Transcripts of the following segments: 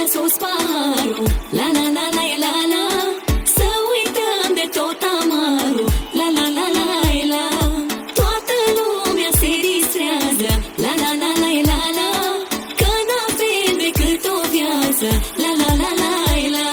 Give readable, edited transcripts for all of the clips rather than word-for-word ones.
mi-a sus paharul. La la la la la la, să uităm de tot amarul. La la la la la, toată lumea se distrează. La la la la la la, că n-avem decât o viață. La la la la la.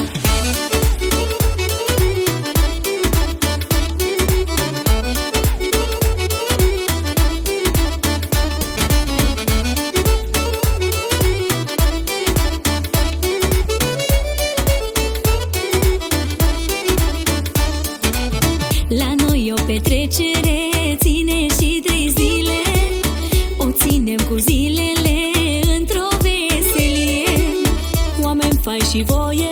La noi o petrecere ține și 3 zile, o ținem cu zilele într-o veselie. Oameni fain și voie